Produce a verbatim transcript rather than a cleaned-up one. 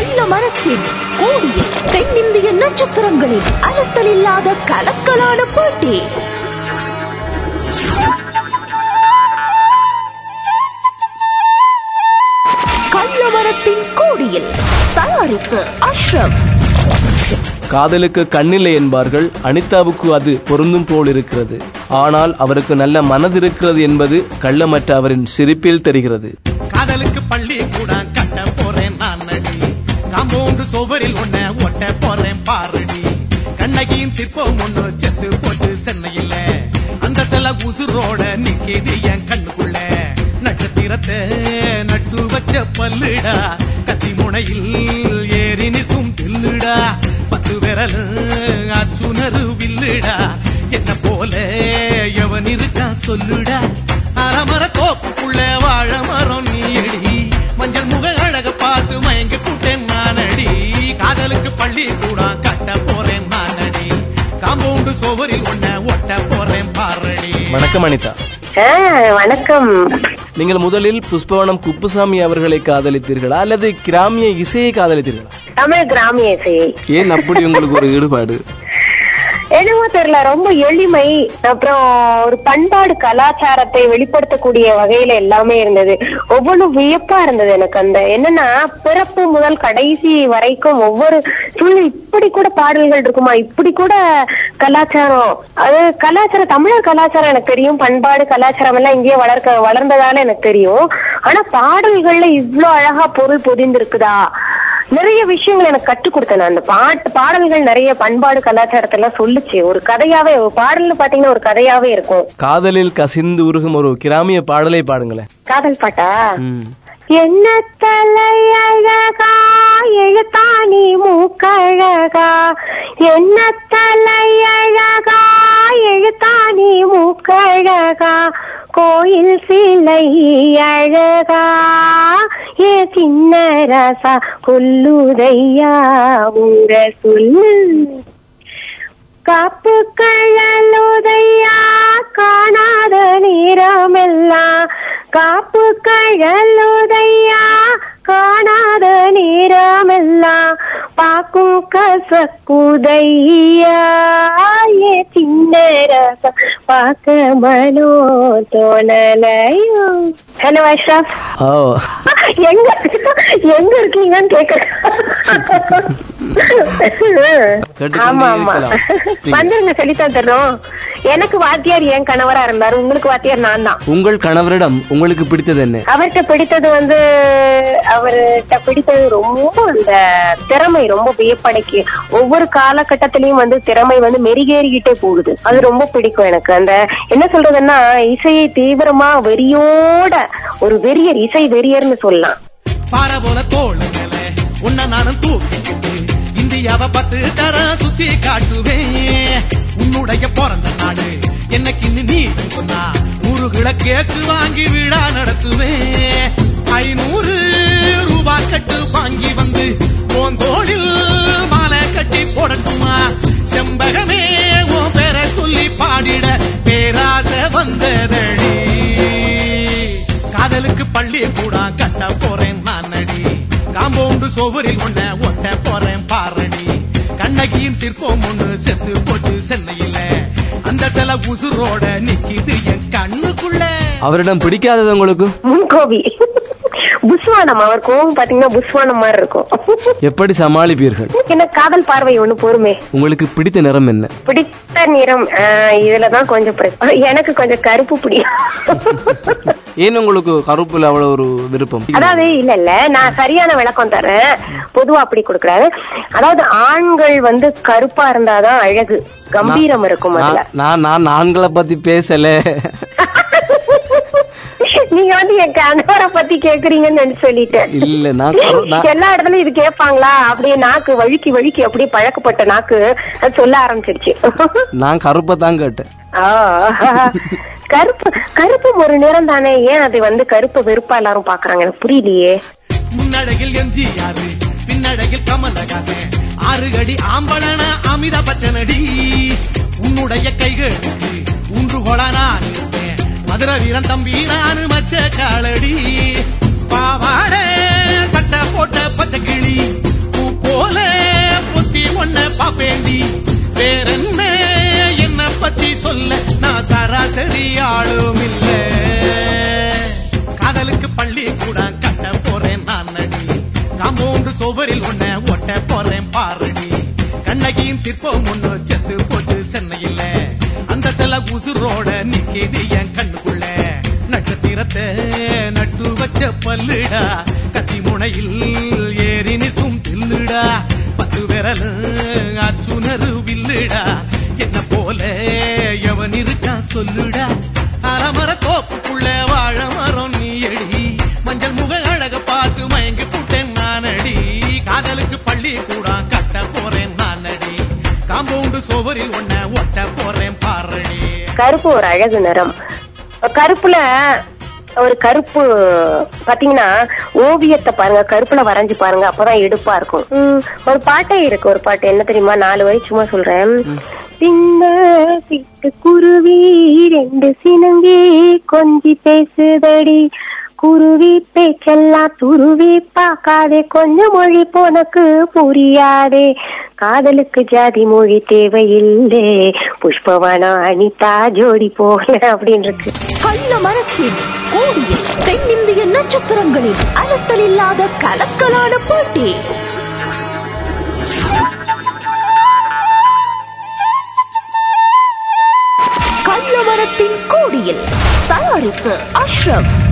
கள்ள மரத்தின் கோடியில் தென்னிந்திய நட்சத்திரங்களின் அலட்டல் இல்லாத கலக்கலான போட்டி. கள்ள மரத்தின் கோடியில் தயாரிப்பு அஷ்ரப். காதலுக்கு கண்ணில்லை என்பார்கள். அனிதாவுக்கு அது பொருந்தும் போல் இருக்கிறது. ஆனால் அவருக்கு நல்ல மனது இருக்கிறது என்பது கள்ளமற்ற அவரின் சிரிப்பில் தெரிகிறது. காதலுக்கு பள்ளி கூட கட்ட போறேன் நான் நடி, காம்பவுண்டு சோவரில் ஒன்ன ஒட்ட போறேன் பாரடி. கண்ணகியின் சிற்பம் ஒண்ணு செத்து போச்சு சென்னையில, அந்த செல உசுரோட நிக்கிது என் கண்ணுக்குள்ள. நட்சத்திரத்தை நட்டு வச்ச பல்லுடா, கத்தி முனையில் ஏறி நிற்கும் தில்லுடா. பத்து விரல் அச்சுணரு வில்லுடா, என்ன போல எவன் இருக்கா சொல்லுடா. அறமர தோப்புக்குள்ள வாழ மரம் நீடி, மஞ்சள் முக அழக பார்த்து மயங்கி புட்டேன் நானடி. காதலுக்கு பள்ளி கூட கட்ட போறேன் நானடி, காம்பவுண்டு சோவரில் ஒன்ன ஒட்ட போறேன் பாரடி. வணக்கம் அனிதா. வணக்கம். நீங்கள் முதலில் புஷ்பவனம் குப்புசாமி அவர்களை காதலித்தீர்களா அல்லது கிராமிய இசையை காதலித்தீர்களா? தமிழ் கிராமிய இசையை. ஏன் அப்படி உங்களுக்கு ஒரு ஈடுபாடு? என்னமோ தெரியல, ரொம்ப எளிமை, அப்புறம் ஒரு பண்பாடு கலாச்சாரத்தை வெளிப்படுத்தக்கூடிய வகையில எல்லாமே இருந்தது. ஒவ்வொன்றும் வியப்பா இருந்தது எனக்கு. அந்த என்னன்னா பிறப்பு முதல் கடைசி வரைக்கும் ஒவ்வொரு சூழ்நிலை இப்படி கூட பாடல்கள் இருக்குமா, இப்படி கூட கலாச்சாரம். அது கலாச்சாரம், தமிழர் கலாச்சாரம் எனக்கு தெரியும், பண்பாடு கலாச்சாரம் எல்லாம் இங்கேயே வளர்க்க வளர்ந்ததால எனக்கு தெரியும். ஆனா பாடல்கள்ல இவ்வளவு அழகா பொருள் பொதிந்திருக்குதா, நிறைய விஷயங்கள் எனக்கு கற்றுக் கொடுத்தேன். அந்த பாட்டு பாடல்கள் நிறைய பண்பாடு கலாச்சாரத்தை எல்லாம் சொல்லுச்சு. ஒரு கதையாவே, ஒரு பாடல்னு பாத்தீங்கன்னா ஒரு கதையாவே இருக்கும். காதலில் கசிந்து உருகும் ஒரு கிராமிய பாடலை பாடுங்களேன். காதல் பாட்டா? என்ன தலையழகா எழுத்தாணி மூக்கழகா, என்ன தலையழகா எழுத்தாணி மூக்கழகா, கோயில் சிலை அழகா, ஏ சின்ன ரசா கொல்லுதையா ஊர சொல்லு, காப்பு கழலுதையா காணாத நேரமெல்லாம், காப்பு கழலுதையா காணாத நேரமெல்லாம், பாக்கும் கசக்குதையா ஏ சின்ன ரசா பாக்க மனோ தோணலையோ. ஹலோ அஷ்ரப், எங்க எங்க இருக்கீங்கன்னு கேக்குறேன். ஆமா ஆமா வந்துருங்க, சொல்லித்தான் தர்றோம். எனக்கு வாத்தியார் என் கணவரா இருந்தாரு, உங்களுக்கு வாத்தியார் நான் தான். உங்கள் கணவரிடம் உங்களுக்கு பிடித்தது என்ன? அவர்கிட்ட பிடித்தது வந்து அவர்கிட்ட பிடித்தது ரொம்ப அந்த திறமை, ரொம்ப வியப்படைக்கு. ஒவ்வொரு காலகட்டத்திலயும் வந்து திறமை வந்து மெருகேறிக்கிட்டே போகுது. அது ரொம்ப பிடிக்கும் எனக்கு. அந்த என்ன சொல்றதுன்னா இசையை தீவிரமா வெறியோட ஒரு வெறியர், இசை வெறியர்னு சொல்லலாம். பார போல தோள் உன்ன நானும் தூக்கிக்கிட்டு இந்தியாவை பத்து தர சுத்தி காட்டுவேன். உன்னுடைய பிறந்த நாடு என்னைக்கு நீ சொன்னா முருகில கேக்கு வாங்கி விழா நடத்துவேன். ஐநூறு ரூபாய் கட்டு வாங்கி வந்து போந்தோளில் மாலை கட்டி போடட்டுமா, செம்பகமே உன் பேரை சொல்லி பாடிட பேராசை வந்ததடி. காதலுக்கு பள்ளி கூட கட்ட போறேன் நான் நடி, காம்பவுண்டு சோவரில் ஒன்ன ஒட்ட போறேன் பாரடி. கண்ணகியின் சிற்பம் ஒண்ணு செத்து போச்சு சென்னையில, அந்த சில உசுரோட நிக்கிது என் கண்ணுக்குள்ள. அவரிடம் பிடிக்காதது உங்களுக்கு? முன்கோபி, புஸ்வானம். அவர் கோவம் பாத்தீங்கன்னா புஸ்வானம் மாதிரி இருக்கும். எப்படி சமாளிப்பீர்கள்? என்ன காதல் பார்வை ஒண்ணு போருமே. உங்களுக்கு பிடித்த நிறம் என்ன? பிடித்த நிறம் இதுலதான் கொஞ்சம் எனக்கு கொஞ்சம் கருப்பு பிடிக்கும். ஏன் உங்களுக்கு கருப்புல அவ்வளவு ஒரு விருப்பம்? அதாவது இல்ல இல்ல நான் சரியான விளக்கம் தரேன், பொதுவா அப்படி கொடுக்கறாரு. அதாவது ஆண்கள் வந்து கருப்பா இருந்தாதான் அழகு, கம்பீரம் இருக்கும். நான் நான் ஆண்களை பத்தி பேசல, நீங்க வந்து என் கணவரை பத்தி கேக்குறீங்கன்னு சொல்லிட்டேன். இல்ல நான் எல்லா இடத்துலயும் இது கேட்பாங்களா, அப்படியே நாக்கு வழுக்கி வழுக்கி அப்படியே பழக்கப்பட்ட நாக்கு சொல்ல ஆரம்பிச்சிருச்சு. நான் கருப்பை தான் கேட்டேன். கருப்பு கருப்பு ஒரு நிறம் தானே, ஏன் அது வந்து கருப்பு வெறுப்பா எல்லாரும் பாக்குறாங்க எனக்கு புரியலையே. முன்னழகில் எம்ஜிஆர், பின்னழகில் கமலஹாசன், ஆறு அடி ஆம்பளன அமிதாப் பச்சனடி. உன்னுடைய கைகளுக்கு ஊன்றுகோலா நான் இருப்பேன், மதுரை வீரன் தம்பி நானு மச்ச காலடி. பாவாட சட்டை போட்ட பச்சை கிளி, காம்பவுண்டு சுவரில் ஒன்ன ஒட்ட போறேன் பாருடி. கண்ணகியின் சிற்பம் ஒண்ணு செத்து போச்சு சென்னையில, அந்த செல உசுரோட நிக்கிது என் கண்ணுக்குள்ள. நட்சத்திரத்தை நட்டு வச்ச பல்லுடா, கத்தி முனையில் ஏறி நிற்கும் தில்லுடா. பத்து விரல் அச்சுணரு வில்லுடா, என்ன போல எவன் இருக்கா சொல்லுடா. அலமர தோப்புக்குள்ள வாழ மரம் நீயடி, மஞ்சள் முக அழக பார்த்து மயங்கி புட்டேன் நானடி. காதலுக்கு பள்ளி கூட கட்ட போறேன் நானடி, காம்பவுண்டு சுவரில் ஒன்ன ஒட்ட போறேன் பாரடி. கருப்பு ஒரு அழகு நிறம். கருப்புல ஒரு கருப்பு பாத்தீங்கன்னா ஓவியத்தை பாருங்க, கருப்புல வரைஞ்சு பாருங்க, அப்பதான் எடுப்பா இருக்கும். ஒரு பாட்டே இருக்கு, ஒரு பாட்டு என்ன தெரியுமா, நாலு வரி சும்மா சொல்றேன். சின்ன சிட்டு குருவி ரெண்டு சினங்கி கொஞ்சி பேசுதடி, குருவி பேச்செல்லாம் துருவி பார்க்காதே, கொஞ்சம் மொழி போனக்கு புரியாதே, காதலுக்கு ஜாதி மொழி தேவையில்லை, புஷ்பவனம் அனிதா ஜோடி போல அப்படின்னு இருக்கு. கள்ள மரத்தின் கோடியில் தென்னிந்திய நட்சத்திரங்களின் அலட்டல் இல்லாத கலக்கலான போட்டி. கள்ள மரத்தின் கோடியில் தயாரிப்பு அஷ்ரப்.